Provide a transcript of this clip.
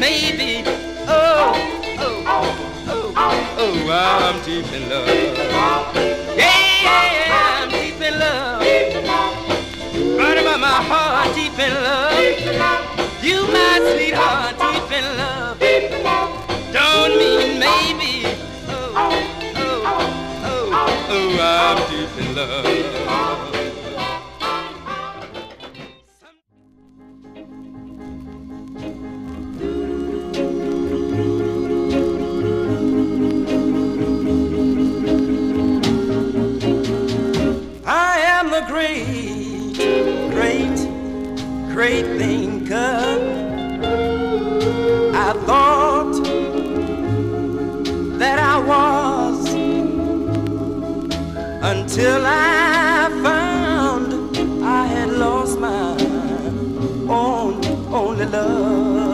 maybe. Oh, oh, oh, oh, I'm deep in love. Yeah, I'm deep in love. Right about my heart, deep in love. You, my sweetheart, deep in love. Don't mean maybe. Oh, oh, oh, oh, I'm deep in love. I am the great, great, great thinker. I thought that I was until I found I had lost my only love.